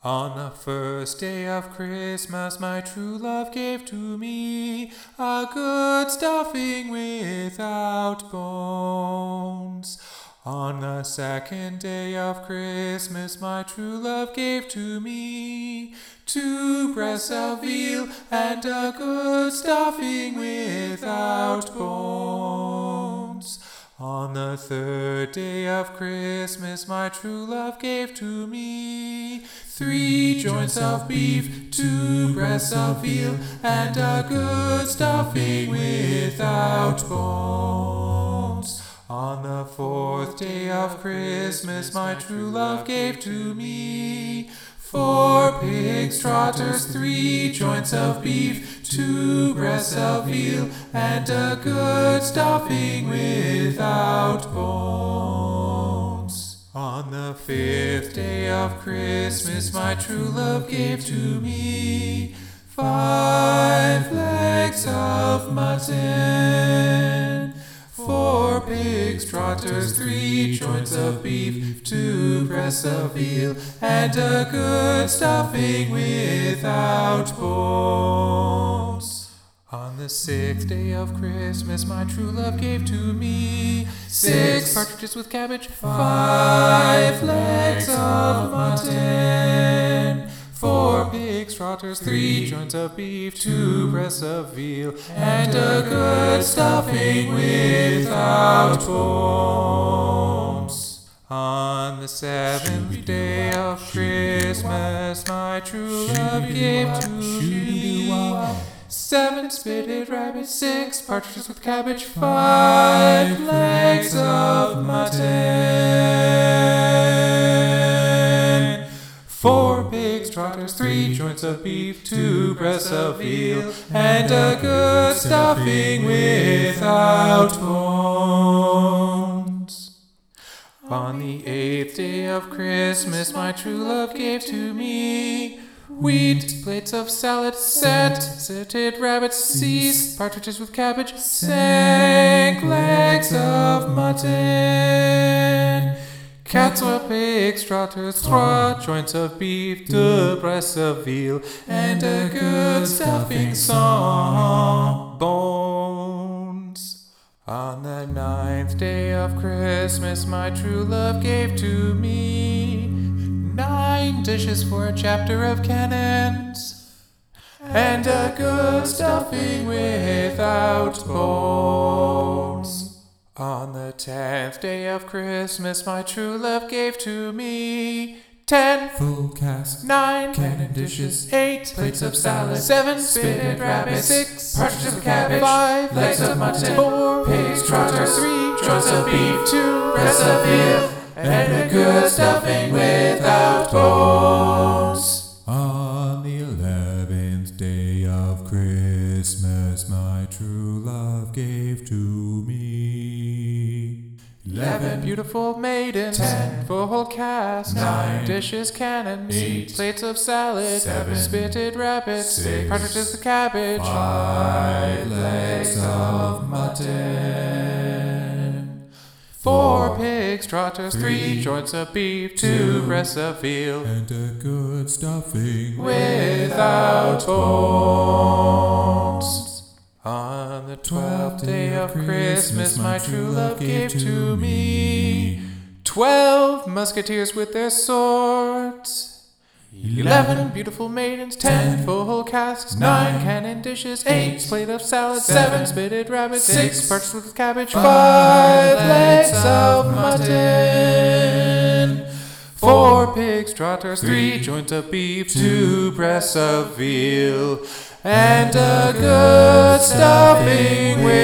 On the first day of Christmas, my true love gave to me a good stuffing without bones. On the second day of Christmas, my true love gave to me 2 breasts of veal and a good stuffing without bones. On the third day of Christmas, my true love gave to me 3 joints of beef, 2 breasts of veal, and a good stuffing without bones. On the fourth day of Christmas, my true love gave to me 4 pig's trotters, 3 joints of beef, 2 breasts of veal, and a good stuffing without bones. On the 5th day of Christmas, my true love gave to me 5 legs of mutton, 4 pig's trotters, 3 joints of beef, 2 breasts of veal, and a good stuffing without bones. On the 6th day of Christmas, my true love gave to me 6 partridges with cabbage, 5 legs of mutton, 4 pig's trotters, 3 joints of beef, 2 breasts of veal, and a good stuffing without bones. On the 7th day of Christmas, my true love gave to me 7 spitted rabbits, 6 partridges with cabbage, 5 legs of mutton, 4 pig's trotters, 3 joints of beef, 2 breasts of veal, and a good stuffing without bones. On the 8th day of Christmas, my true love gave to me wheat plates of salad, scented rabbits, 6 partridges with cabbage, 6 legs of mutton, catsup, pig's trotters, 3 joints of beef, 2 breasts of veal, and a good stuffing sans bones. On the 9th day of Christmas, my true love gave to me 9 dishes for a chapter of cannons, and a good stuffing without bones. On the 10th day of Christmas, my true love gave to me 10 full casks, 9 cannon dishes, 8 plates of salad, 7 spitted rabbits, 6 partridges with cabbage, 5 legs of mutton, 4 pig's trotters, 3 joints of beef, 2 breasts breasts of veal, and a good stuffing without bones. On the 11th day of Christmas, my true love gave to me 11 beautiful maidens, 10 full casks, 9 dishes, cannons, 8 plates of salad, 7 spitted rabbits, 6 partridges with cabbage, 5 legs of mutton, 4 pig's trotters, 3 3 joints of beef, 2 breasts of veal, and a good stuffing without bones. On the 12th day of Christmas, my true love gave to me 12 musketeers with their swords, 11 beautiful maidens, 10 full casks, 9 cannon dishes, 8 plate of salad, 7 spitted rabbits, 6 partridges with cabbage, 5 legs of mutton, 4 pig's trotters, 3 joints of beef, 2 breasts of veal, and a good stuffing with